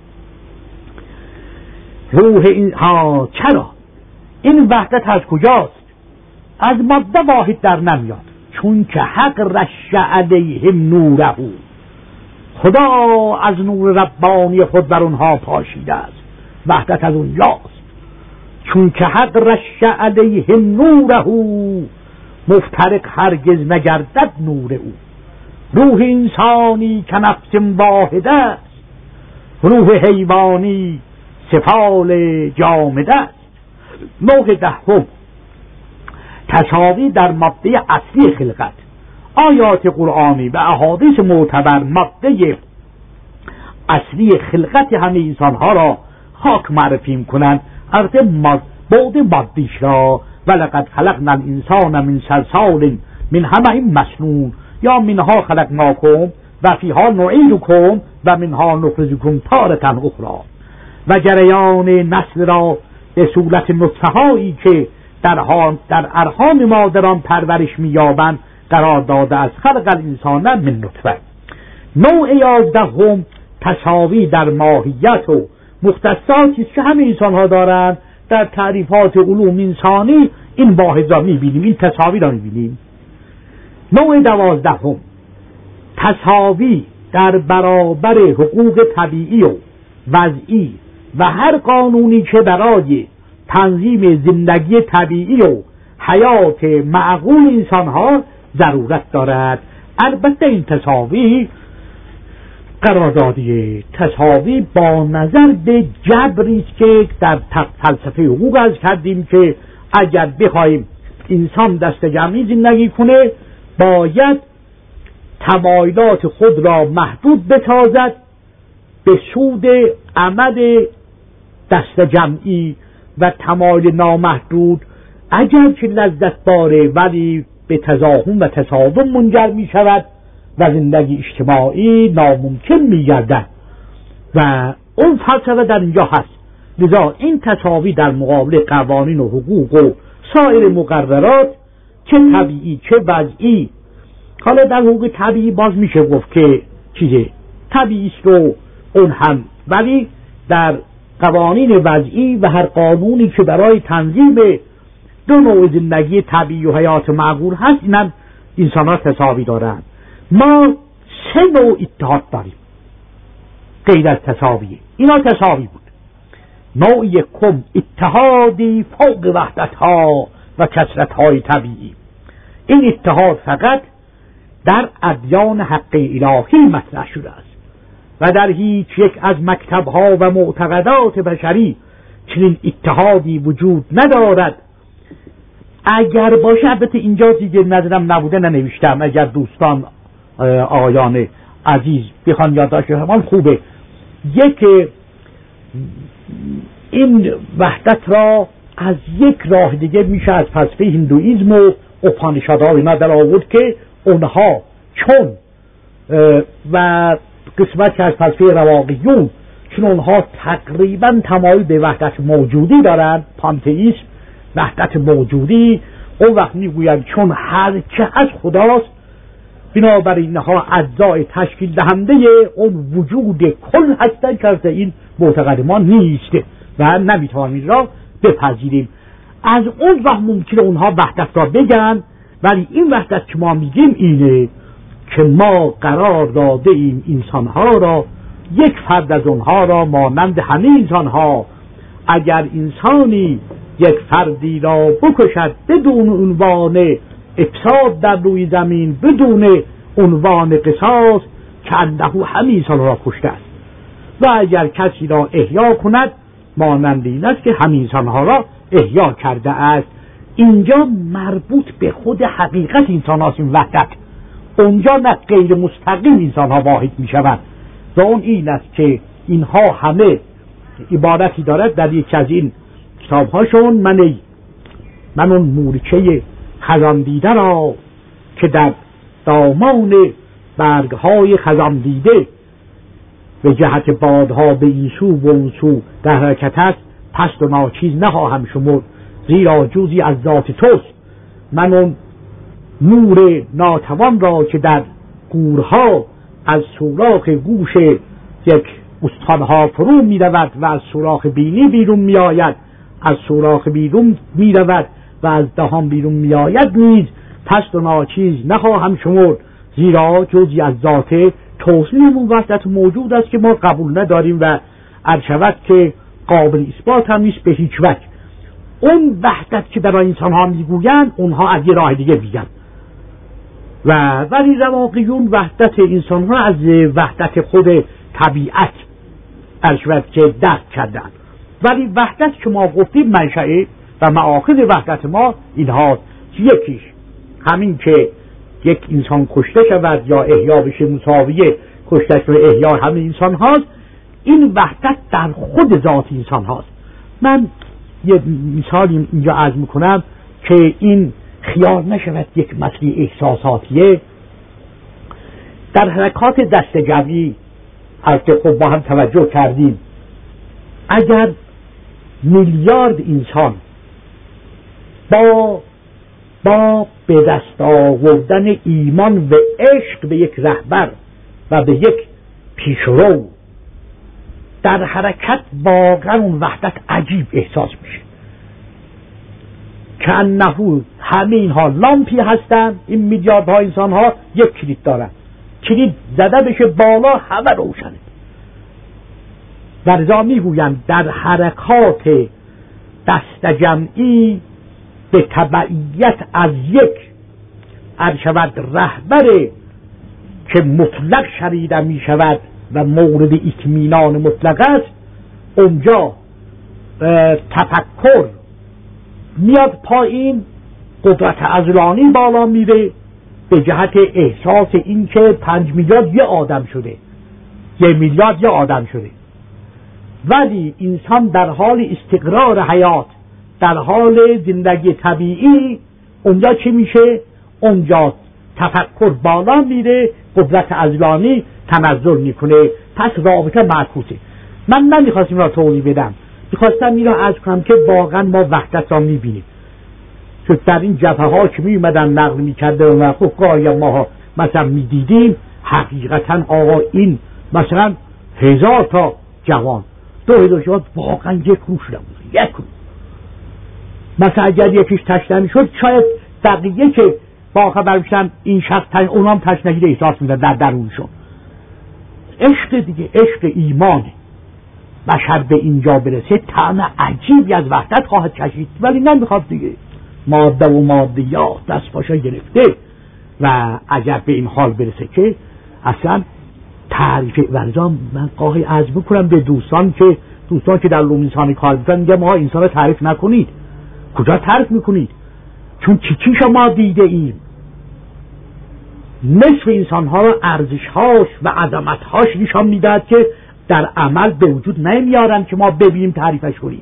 روح این چرا این وحدت از کجاست؟ از ماده واحد در نمیاد، چون که حق رش علیهم نوره، خدا از نور ربانی خود بر اونها پاشیده است. وحدت از اونجاست، چون که حق رش علیهم نوره، مفترق هرگز نگردد نور او. روح انسانی که نفس واحده است، روح حیوانی سفال جامده است. نوع 10 تساوی در ماده اصلی خلقت. آیات قرآنی و احادیث معتبر ماده اصلی خلقت همه انسانها را خاک معرفی می‌کنند. البته بعد مادیش را، ولقد خلقنا الانسان من صلصال من حمأ مسنون، یا منها خلقناکم و فیها نعیدکم و منها نخرجکم تارة اخری. و جریان نسل را به صورت نطفه‌هایی که در ارحام مادران پرورش می‌یابند قرار داده از خلق الانسان من نطفه. نوع 11 تساوی در ماهیت و مختصاتی که همه انسان‌ها دارند. در تعریفات علوم انسانی این واحد را می‌بینیم، این تساوی را می‌بینیم. نوع 12 تساوی در برابر حقوق طبیعی و وضعی و هر قانونی که برای تنظیم زندگی طبیعی و حیات معقول انسان‌ها ضرورت دارد. البته این تساوی قراردادی تساوی با نظر به جبری است که در فلسفه حقوق از کردیم که اگر بخوایم انسان دست جمعی زندگی کنه باید تمایلات خود را محدود بسازد به سود عمد دست جمعی و تمایل نامحدود، اگر که لذت باره ولی به تزاحم و تصادم منجر می شود و زندگی اجتماعی ناممکن می گردد و اون فلسفه در اینجا هست. لذا این تساوی در مقابل قوانین و حقوق و سایر مقررات چه طبیعی چه وضعی، حالا در حقوق طبیعی باز میشه گفت که چیزه طبیعی است و اون هم، ولی در قوانین وضعی و هر قانونی که برای تنظیم 2 نوع زندگی طبیعی و حیات معقول هست، اینم انسان ها تساوی دارند. ما 3 نوع اتحاد داریم غیر از تساوی. اینا تساوی بود. نوع 1 اتحادی فوق وحدت ها و کثرت های طبیعی. این اتحاد فقط در ادیان حق الهی مطرح شده است و در هیچ یک از مکتب‌ها و معتقدات بشری چنین اتحادی وجود ندارد. اگر باشه، البته اینجا دیگه نظرم نبوده ننوشتم، اگر دوستان آقایان عزیز بخوان یادداشت همان خوبه. یک این وحدت را از یک راه دیگه میشه از فلسفه هندویزم و اپانیشادها اینا در آورد که اونها چون و قسمت از فلسفه رواقیون چون اونها تقریبا تمایل به وحدت موجودی دارند، پانتئیسم، وحدت موجودی، اون وقت میگویند چون هر چه از خداست، بنابراین اینها اجزای تشکیل دهنده اون وجود کل هستند که از این معتقد ما نیست و نمیتوانیم را بپذیریم. از اون وقت ممکنه اونها وحدت را بگن، ولی این وحدت که ما میگیم اینه که ما قرار داده ایم انسانها را، یک فرد از اونها را مانند همه انسانها، اگر انسانی یک فردی را بکشد بدون عنوان افساد در روی زمین، بدون عنوان قصاص، که انه همه انسان را کشته است، و اگر کسی را احیا کند مانند این است که همه انسانها را احیا کرده است. اینجا مربوط به خود حقیقت انسان هاست این وحدت، اونجا نه غیر مستقیم انسان ها واحد می شوند. و اون این است که اینها همه عبارتی دارد در یک از این کتاب هاشون، من اون مورچه خزان دیده را که در دامان برگ های خزان دیده به جهت بادها به این سو و اون سو در حرکت است، پست و ناچیز نخواهم شمرد، زیرا جزی از ذات توست. من اون نور ناتوان را که در گورها از سوراخ گوش یک استخوانها فرو می رود و از سوراخ بینی بیرون می آید، از سوراخ بیرون می رود و از دهان بیرون می آید، نیز پست و ناچیز نخواهم شمرد، زیرا جزی از ذات توست. این وحدت موجود است که ما قبول نداریم و ارشود که قابل اثبات هم نیست به هیچ وجه. اون وحدت که در انسان ها میگویند اونها از یه راه دیگه میگن، ولی رواقیون وحدت انسان ها از وحدت خود طبیعت ارشود که درک کردن. ولی وحدت که ما گفتیم منشأ و مآخذ وحدت ما اینها، یکیش همین که یک انسان کشته شود یا احیا بشه مساویه کشته و احیا همه انسان هاست. این وحدت در خود ذات انسان هاست. من یه مثال اینجا عرض میکنم که این خیال نشود یک مسئله احساساتیه. در حرکات دست جمعی از که خب با هم توجه کردیم، اگر میلیارد انسان با به دست آوردن ایمان و عشق به یک رهبر و به یک پیشرو در حرکت، واقعا اون وحدت عجیب احساس میشه که انه همه اینها لامپی هستن. این میلیاردها انسان ها یک کلید دارن، کلید زده بشه بالا همه روشنه. ورزا میگویند در حرکات دست جمعی به تبعیت از یک ارشود رهبر که مطلق شنیده می شود و مورد اطمینان مطلق است، اونجا تفکر میاد پایین، قدرت عضلانی بالا میره به جهت احساس این که 5 میلیارد یه آدم شده، 1 میلیارد یه آدم شده. ولی انسان در حال استقرار حیات، در حال زندگی طبیعی، اونجا چی میشه؟ اونجا تفکر بالا میره، قدرت عضلانی تنزل میکنه، پس رابطه معکوسه. من نمیخواستم را توضیح بدم، میخواستم این را عرض کنم که واقعا ما وحدت را میبینیم. چون در این جبهه ها که میومدن نقل میکرده و خب گاهی ما مثلا میدیدیم، حقیقتا آقا این مثلا 1000 تا جوان 2000 شد واقعا یک روش نبود، یک روش. مثلا اگر یکیش تشنه شد، شاید بقیه که با خبر بشن این شخص اونام تشنگی احساس میدن در درونشون. عشق دیگه، عشق ایمانه. بشر به اینجا برسه طعم عجیبی از وحدت خواهد کشید، ولی نمیخواد دیگه. ماده و مادیات دست پاشا گرفته و اگر به این حال برسه که اصلا تعریف ورزا، من قاهی عرض بکنم به دوستان که در علوم انسانی کار میکنن، میگم ما انسان رو تعریف نکنید. کجا تعریف میکنید؟ چون چی شما دیده ایم. نصف انسانها را ارزشهاش و عظمتهاش نشان میدهد که در عمل به وجود نمیارن که ما ببینیم تعریفش کنیم.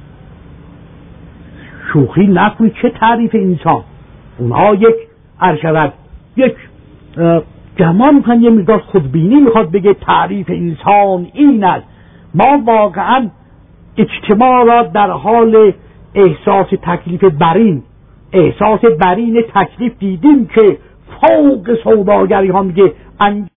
شوخی نکنید، چه تعریف انسان؟ اونها یک ارشد، یک گمان میکنن، یه مقدار خودبینی میخواد بگه تعریف انسان این است. ما واقعا اجتماع را در حال احساس تکلیف برین احساس برین تکلیف دیدیم که فوق سوداگری ها میگه